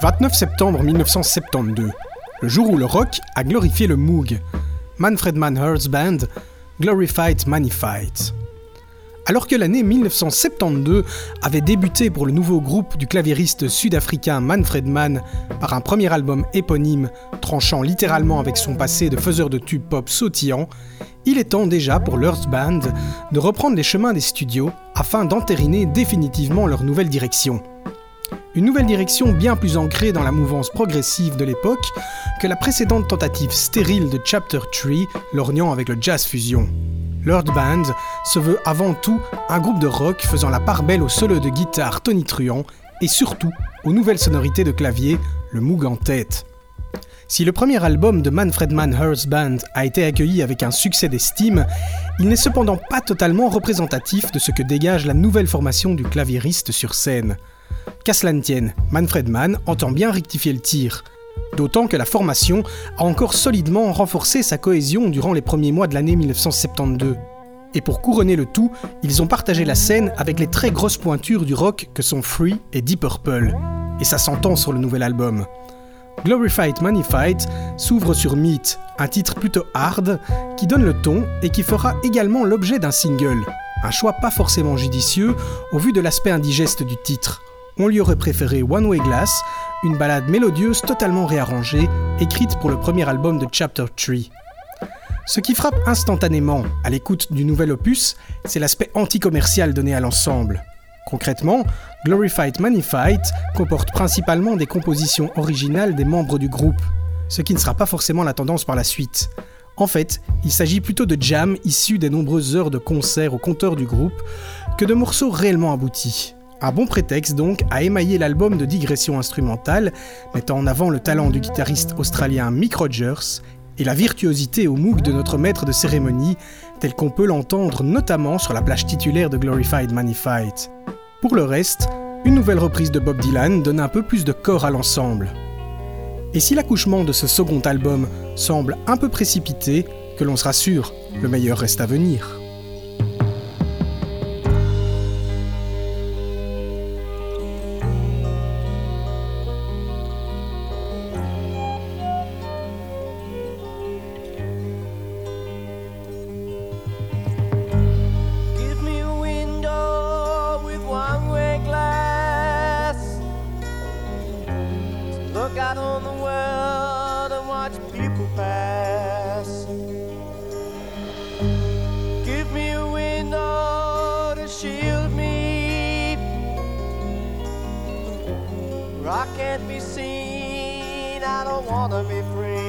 29 septembre 1972, le jour où le rock a glorifié le Moog, Manfred Mann Hearst Band, Glorified Magnified. Alors que l'année 1972 avait débuté pour le nouveau groupe du claviériste sud-africain Manfred Mann par un premier album éponyme tranchant littéralement avec son passé de faiseur de tubes pop sautillant, il est temps déjà pour l'Hearst Band de reprendre les chemins des studios afin d'entériner définitivement leur nouvelle direction. Une nouvelle direction bien plus ancrée dans la mouvance progressive de l'époque que la précédente tentative stérile de Chapter 3 lorgnant avec le jazz fusion. L'Hearst Band se veut avant tout un groupe de rock faisant la part belle au solo de guitare tonitruant et surtout aux nouvelles sonorités de clavier, le Moog en tête. Si le premier album de Manfred Mann Hearst Band a été accueilli avec un succès d'estime, il n'est cependant pas totalement représentatif de ce que dégage la nouvelle formation du claviériste sur scène. Qu'à cela ne tienne, Manfred Mann entend bien rectifier le tir. D'autant que la formation a encore solidement renforcé sa cohésion durant les premiers mois de l'année 1972. Et pour couronner le tout, ils ont partagé la scène avec les très grosses pointures du rock que sont Free et Deep Purple. Et ça s'entend sur le nouvel album. Glorified Magnified s'ouvre sur Meat, un titre plutôt hard qui donne le ton et qui fera également l'objet d'un single. Un choix pas forcément judicieux au vu de l'aspect indigeste du titre. On lui aurait préféré One Way Glass, une ballade mélodieuse totalement réarrangée, écrite pour le premier album de Chapter 3. Ce qui frappe instantanément à l'écoute du nouvel opus, c'est l'aspect anti-commercial donné à l'ensemble. Concrètement, Glorified Magnified comporte principalement des compositions originales des membres du groupe, ce qui ne sera pas forcément la tendance par la suite. En fait, il s'agit plutôt de jams issus des nombreuses heures de concerts au compteur du groupe que de morceaux réellement aboutis. Un bon prétexte donc à émailler l'album de digression instrumentale, mettant en avant le talent du guitariste australien Mick Rogers et la virtuosité au Moog de notre maître de cérémonie, tel qu'on peut l'entendre notamment sur la plage titulaire de Glorified Magnified. Pour le reste, une nouvelle reprise de Bob Dylan donne un peu plus de corps à l'ensemble. Et si l'accouchement de ce second album semble un peu précipité, que l'on se rassure, le meilleur reste à venir. Look out on the world and watch people pass. Give me a window to shield me. Where I can't be seen, I don't wanna be free.